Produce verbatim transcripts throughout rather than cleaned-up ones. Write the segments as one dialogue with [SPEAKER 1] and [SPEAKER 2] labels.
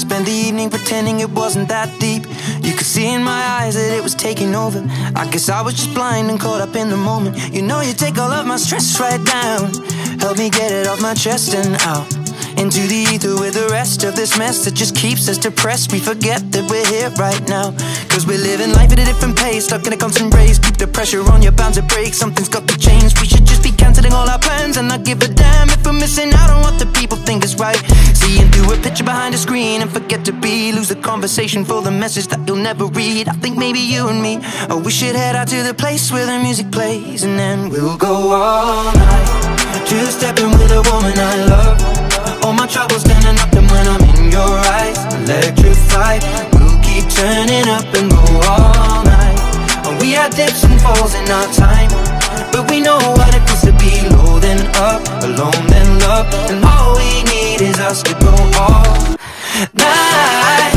[SPEAKER 1] spent the evening pretending it wasn't that deep. You could see in my eyes that it was taking over. I guess I was just blind and caught up in the moment. You know you take all of my stress right down. Help me get it off my chest and out into the ether with the rest of this mess that just keeps us depressed. We forget that we're here right now, cause we're living life at a different pace, stuck in a constant race. Keep the pressure on, you're bound to break. Something's got to change. We should just be cancelling all our plans and not give a damn if we're missing out on what the people think is right. Seeing through a picture behind a screen and forget to be. Lose the conversation for the message that you'll never read. I think maybe you and me, oh, we should head out to the place where the music plays, and then we'll go all night, just stepping with a woman I love. All my troubles standing up, and when I'm in your eyes, electrified. We'll keep turning up and go all night. And we had dips and falls in our time, but we know what it feels to be low then up, alone then love. And all we need is us to go all night,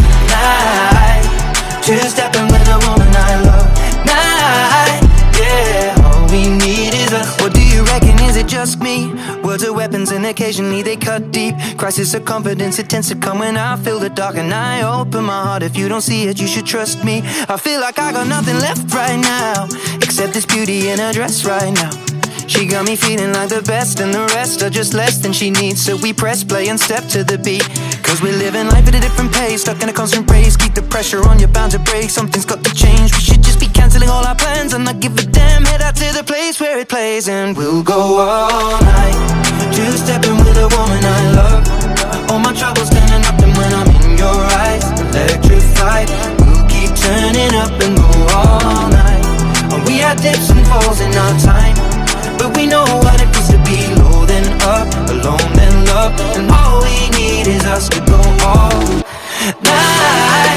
[SPEAKER 1] night, just stepping with a woman I love. Night, yeah, all we need is us. What do you reckon, is it just me? Words are weapons and occasionally they cut deep. Crisis of confidence, it tends to come when I feel the dark and I open my heart. If you don't see it, you should trust me. I feel like I got nothing left right now except this beauty in her dress right now. She got me feeling like the best, and the rest are just less than she needs. So we press play and step to the beat, cause we're living life at a different pace, stuck in a constant race. Keep the pressure on, you're bound to break. Something's got to change. We should just be cancelling all our plans and not give a damn. Head out to the place where it plays, and we'll go all night, just stepping with a woman I love. All my troubles standing up, and when I'm in your eyes, electrified. We'll keep turning up and go all night. And we had dips and falls in our time, but we know what it feels to be low then up, alone then love. And all we need is us to go all night,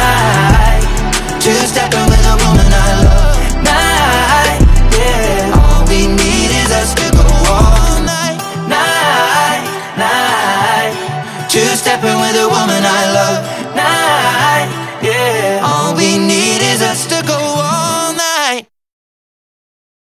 [SPEAKER 1] night, just stepping with a woman I love. Night, yeah, all we need is us to go all night, night, night, just stepping